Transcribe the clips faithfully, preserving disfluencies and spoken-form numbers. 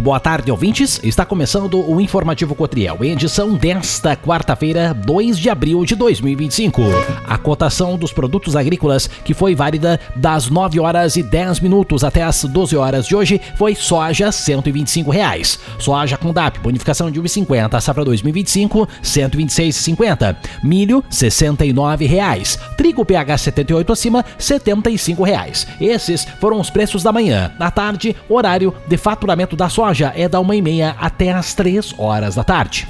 boa tarde, ouvintes. Está começando o Informativo Cotriel, edição desta quarta-feira, dois de abril de dois mil e vinte e cinco. A cotação dos produtos agrícolas, que foi válida das nove horas e dez minutos até as doze horas de hoje, foi soja cento e vinte e cinco reais. Soja com D A P, bonificação de um vírgula cinquenta, safra dois mil e vinte e cinco, cento e vinte e seis reais e cinquenta centavos. Milho, sessenta e nove reais. Trigo P H setenta e oito acima, setenta e cinco reais. Esses foram os preços da manhã. Na tarde, horário de faturamento da soja é da uma e meia até as três horas da tarde.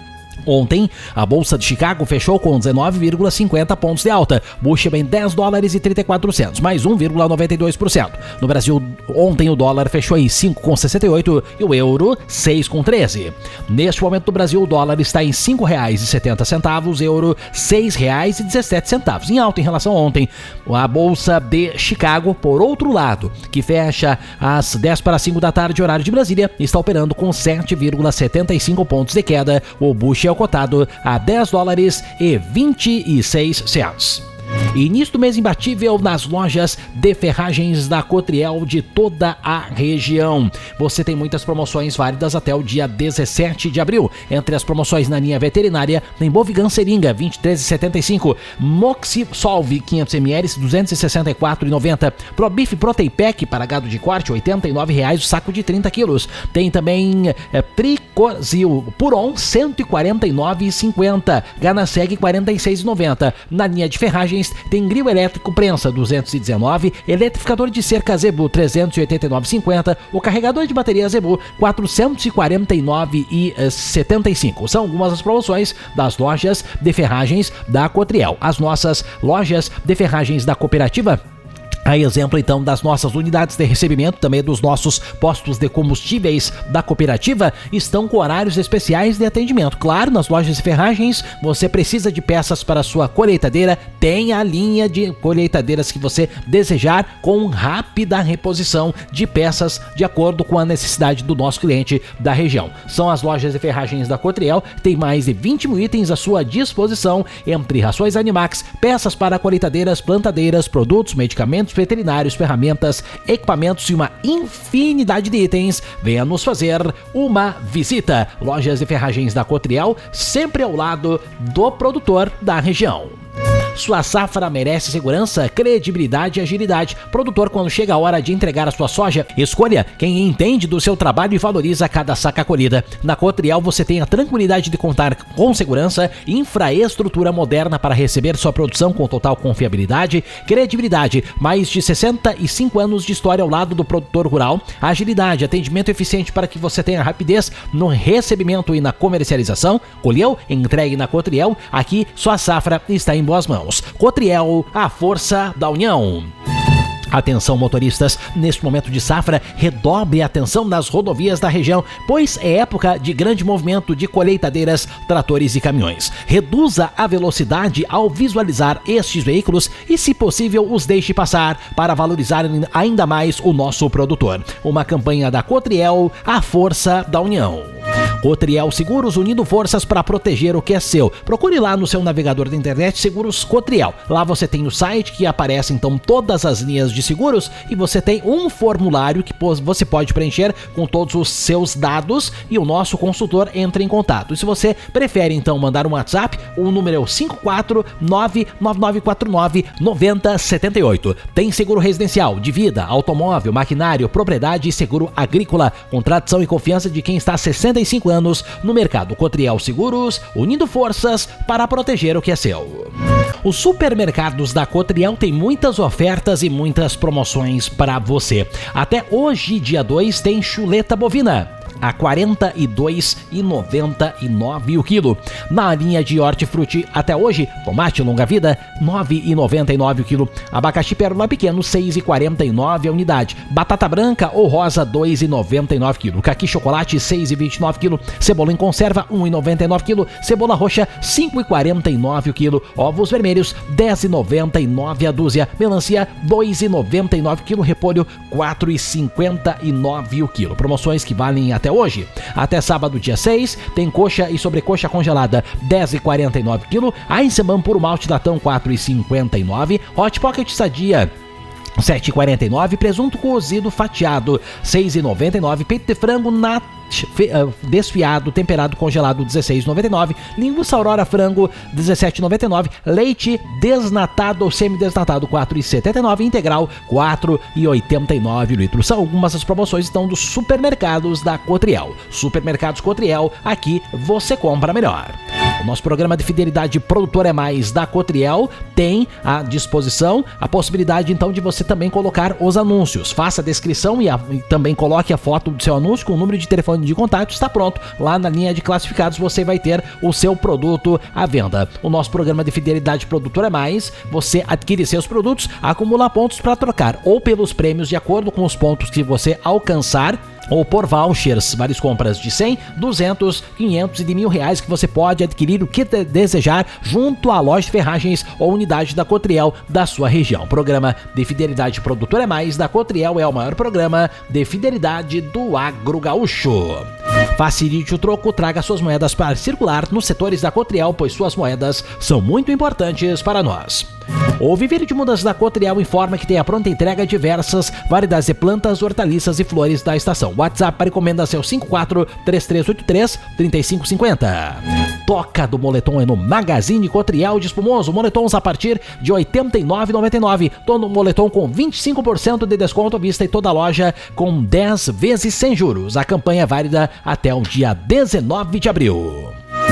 Ontem, a Bolsa de Chicago fechou com dezenove vírgula cinquenta pontos de alta, Bushman dez dólares e trinta e quatro centavos, mais um vírgula noventa e dois por cento. No Brasil, ontem o dólar fechou em cinco vírgula sessenta e oito e o euro seis vírgula treze. Neste momento no Brasil, o dólar está em cinco reais e setenta centavos, euro seis reais e dezessete centavos, em alta em relação a ontem. A Bolsa de Chicago, por outro lado, que fecha às dez para as cinco da tarde, horário de Brasília, está operando com sete vírgula setenta e cinco pontos de queda. O Bushman cotado a dez dólares e vinte e seis centavos. Início do mês imbatível nas lojas de ferragens da Cotriel de toda a região. Você tem muitas promoções válidas até o dia dezessete de abril. Entre as promoções na linha veterinária, tem Bovigan Seringa vinte e três reais e setenta e cinco centavos, Moxisolve quinhentos mililitros duzentos e sessenta e quatro reais e noventa centavos, ProBeef Proteipec para gado de corte oitenta e nove reais o saco de trinta quilos. Tem também é, Tricozil Puron cento e quarenta e nove reais e cinquenta centavos, Ganaseg quarenta e seis reais e noventa centavos. Na linha de ferragens tem grill elétrico prensa duzentos e dezenove, eletrificador de cerca Zebu trezentos e oitenta e nove reais e cinquenta centavos, o carregador de bateria Zebu quatrocentos e quarenta e nove reais e setenta e cinco centavos. São algumas das promoções das lojas de ferragens da Cotriel. As nossas lojas de ferragens da cooperativa, a exemplo, então, das nossas unidades de recebimento, também dos nossos postos de combustíveis da cooperativa, estão com horários especiais de atendimento. Claro, nas lojas de ferragens, você precisa de peças para a sua colheitadeira, tem a linha de colheitadeiras que você desejar, com rápida reposição de peças de acordo com a necessidade do nosso cliente da região. São as lojas de ferragens da Cotriel, tem mais de vinte mil itens à sua disposição, entre rações Animax, peças para colheitadeiras, plantadeiras, produtos, medicamentos, veterinários, ferramentas, equipamentos e uma infinidade de itens. Venha nos fazer uma visita. Lojas de ferragens da Cotriel, sempre ao lado do produtor da região. Sua safra merece segurança, credibilidade e agilidade. Produtor, quando chega a hora de entregar a sua soja, escolha quem entende do seu trabalho e valoriza cada saca colhida. Na Cotriel você tem a tranquilidade de contar com segurança e infraestrutura moderna para receber sua produção com total confiabilidade, credibilidade. Mais de sessenta e cinco anos de história ao lado do produtor rural. Agilidade, atendimento eficiente para que você tenha rapidez no recebimento e na comercialização. Colheu? Entregue na Cotriel. Aqui sua safra está em boas mãos. Cotriel, a força da união. Atenção, motoristas, neste momento de safra, redobre a atenção nas rodovias da região, pois é época de grande movimento de colheitadeiras, tratores e caminhões. Reduza a velocidade ao visualizar estes veículos e, se possível, os deixe passar para valorizar ainda mais o nosso produtor. Uma campanha da Cotriel, a força da união. Cotriel Seguros, unindo forças para proteger o que é seu. Procure lá no seu navegador da internet Seguros Cotriel. Lá você tem o site que aparece então todas as linhas de seguros e você tem um formulário que você pode preencher com todos os seus dados e o nosso consultor entra em contato. E se você prefere então mandar um WhatsApp, o número é o cinco quatro nove nove nove quatro nove nove zero sete oito. Tem seguro residencial, de vida, automóvel, maquinário, propriedade e seguro agrícola, com tradição e confiança de quem está há sessenta e cinco anos no mercado. Cotriel Seguros, unindo forças para proteger o que é seu. Os supermercados da Cotriel têm muitas ofertas e muitas promoções para você. Até hoje, dia dois, tem chuleta bovina a quarenta e dois reais e noventa e nove centavos o quilo. Na linha de hortifruti, até hoje, tomate longa-vida, nove reais e noventa e nove centavos o quilo. Abacaxi pérola pequeno, seis reais e quarenta e nove centavos a unidade. Batata branca ou rosa, dois reais e noventa e nove centavos o quilo. Caqui chocolate, seis reais e vinte e nove centavos o quilo. Cebola em conserva, um real e noventa e nove centavos o quilo. Cebola roxa, cinco reais e quarenta e nove centavos o quilo. Ovos vermelhos, dez reais e noventa e nove centavos a dúzia. Melancia, dois reais e noventa e nove centavos o quilo. Repolho, quatro reais e cinquenta e nove centavos o quilo. Promoções que valem até hoje. Até sábado, dia seis, tem coxa e sobrecoxa congelada, dez reais e quarenta e nove centavos o quilo. Eisenbahn puro malte latão, quatro reais e cinquenta e nove centavos. Hot Pocket Sadia, sete reais e quarenta e nove centavos, presunto cozido fatiado, seis reais e noventa e nove centavos, peito de frango nat desfiado, temperado, congelado, dezesseis reais e noventa e nove centavos, linguiça Aurora frango, dezessete reais e noventa e nove centavos, leite desnatado ou semidesnatado, quatro reais e setenta e nove centavos, integral, quatro reais e oitenta e nove centavos litro. São algumas das promoções estão dos supermercados da Cotriel. Supermercados Cotriel, aqui você compra melhor. O nosso programa de fidelidade Produtor é Mais da Cotriel tem à disposição a possibilidade então de você também colocar os anúncios. Faça a descrição e, a, e também coloque a foto do seu anúncio com o número de telefone de contato, está pronto. Lá na linha de classificados você vai ter o seu produto à venda. O nosso programa de fidelidade Produtor é Mais, você adquire seus produtos, acumula pontos para trocar ou pelos prêmios de acordo com os pontos que você alcançar, ou por vouchers, várias compras de cem, duzentos, quinhentos e de mil reais que você pode adquirir o que desejar junto à loja de ferragens ou unidade da Cotriel da sua região. Programa de fidelidade Produtor é Mais da Cotriel é o maior programa de fidelidade do agro gaúcho. Facilite o troco, traga suas moedas para circular nos setores da Cotriel, pois suas moedas são muito importantes para nós. O Viveiro de Mudas da Cotriel informa que tem a pronta entrega de diversas variedades de plantas, hortaliças e flores da estação. WhatsApp para encomendas é o cinco quatro, três três oito três, três cinco cinco zero. Toca do moletom é no Magazine Cotriel de Espumoso. Moletons a partir de oitenta e nove reais e noventa e nove centavos. Todo moletom com vinte e cinco por cento de desconto à vista e toda a loja com dez vezes sem juros. A campanha é válida até o dia dezenove de abril.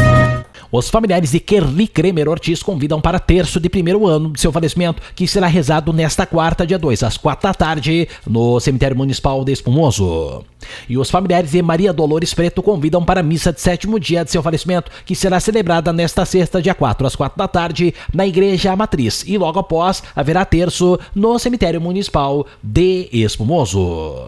Os familiares de Kerli Kremer Ortiz convidam para terço de primeiro ano de seu falecimento, que será rezado nesta quarta, dia dois, às quatro da tarde, no Cemitério Municipal de Espumoso. E os familiares de Maria Dolores Preto convidam para a missa de sétimo dia de seu falecimento, que será celebrada nesta sexta, dia quatro, às quatro da tarde, na Igreja Matriz. E logo após, haverá terço no Cemitério Municipal de Espumoso.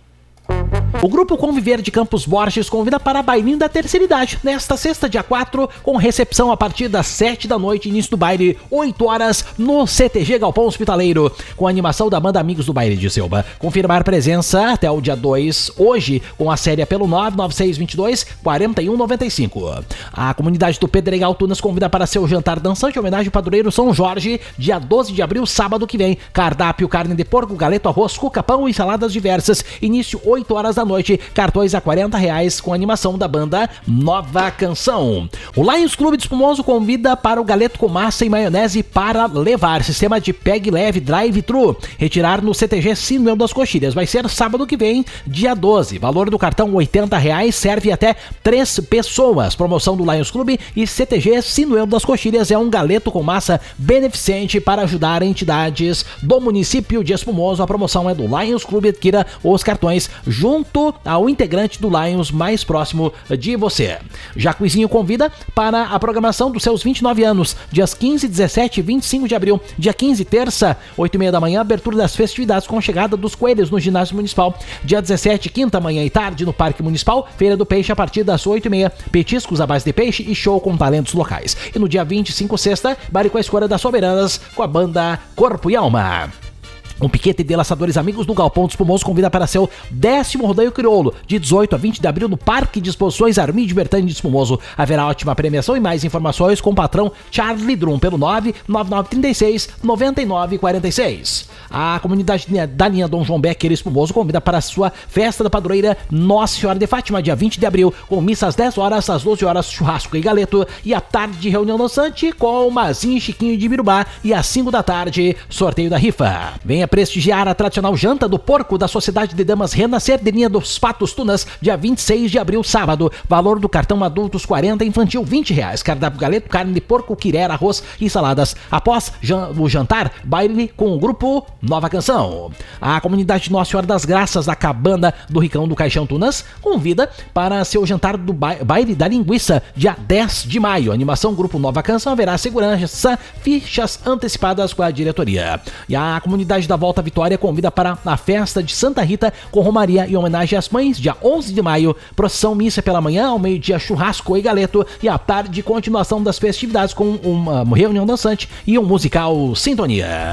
O Grupo Conviver de Campos Borges convida para a Bailinho da Terceira Idade, nesta sexta, dia quatro, com recepção a partir das sete da noite, início do baile, oito horas, no C T G Galpão Hospitaleiro, com a animação da banda Amigos do Baile de Silva. Confirmar presença até o dia dois, hoje, com a série pelo nove nove seis dois dois, quatro um nove cinco. A comunidade do Pedregal Tunas convida para seu jantar dançante, homenagem ao padroeiro São Jorge, dia doze de abril, sábado que vem. Cardápio, carne de porco, galeto, arroz, cuca, pão e saladas diversas. Início oito horas da noite, cartões a quarenta reais com animação da banda Nova Canção. O Lions Clube de Espumoso convida para o galeto com massa e maionese para levar. Sistema de pegue leve drive-thru. Retirar no C T G Sinuel das Coxilhas. Vai ser sábado que vem, dia doze. Valor do cartão oitenta reais, serve até três pessoas. Promoção do Lions Clube e C T G Sinuel das Coxilhas é um galeto com massa beneficente para ajudar entidades do município de Espumoso. A promoção é do Lions Clube. Adquira os cartões junto ao integrante do Lions mais próximo de você. Jacuizinho convida para a programação dos seus vinte e nove anos, dias quinze, dezessete e vinte e cinco de abril. Dia quinze, terça, oito e meia da manhã, abertura das festividades com chegada dos coelhos no ginásio municipal. Dia dezessete, quinta, manhã e tarde, no Parque Municipal, Feira do Peixe a partir das oito e meia, petiscos à base de peixe e show com talentos locais. E no dia vinte e cinco, sexta, baile com a escolha das soberanas com a banda Corpo e Alma. Um piquete de laçadores amigos do Galpão do Espumoso convida para seu décimo rodeio crioulo, de dezoito a vinte de abril, no Parque de Exposições Armidio Bertani de Espumoso. Haverá ótima premiação e mais informações com o patrão Charlie Drum pelo nove nove nove três seis, nove nove quatro seis. A comunidade da linha Dom João Becker Espumoso convida para a sua festa da padroeira Nossa Senhora de Fátima, dia vinte de abril, com missa às dez horas, às doze horas, churrasco e galeto, e à tarde de reunião dançante com Mazinho e Chiquinho de Birubá, e às cinco da tarde, sorteio da rifa. Venha prestigiar a tradicional janta do porco da Sociedade de Damas Renascer de Linha dos Patos Tunas, dia vinte e seis de abril, sábado. Valor do cartão adultos quarenta, infantil vinte reais. Cardápio galeto, carne de porco, quirera, arroz e saladas. Após jan- o jantar, baile com o grupo Nova Canção. A comunidade Nossa Senhora das Graças da Cabana do Ricão do Caixão Tunas convida para seu jantar do ba- baile da linguiça, dia dez de maio. Animação Grupo Nova Canção, haverá segurança, fichas antecipadas com a diretoria. E a comunidade da Volta Vitória convida para a festa de Santa Rita com romaria e homenagem às mães, dia onze de maio. Procissão missa pela manhã, ao meio-dia churrasco e galeto, e à tarde continuação das festividades com uma reunião dançante e um musical Sintonia.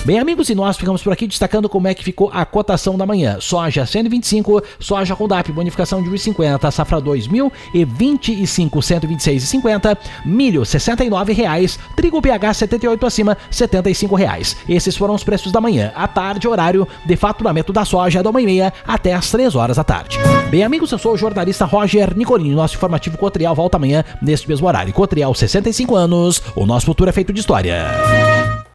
Bem, amigos, e nós ficamos por aqui destacando como é que ficou a cotação da manhã. Soja cento e vinte e cinco, soja com D A P, bonificação de um real e cinquenta, safra dois mil e vinte e cinco, cento e vinte e seis reais e cinquenta, milho sessenta e nove reais, trigo P H setenta e oito acima, setenta e cinco reais. Esses foram os preços da manhã. À tarde, horário de faturamento da soja da uma e meia até às três horas da tarde. Bem, amigos, eu sou o jornalista Roger Nicolini. Nosso informativo Cotriel volta amanhã neste mesmo horário. Cotriel, sessenta e cinco anos, o nosso futuro é feito de história.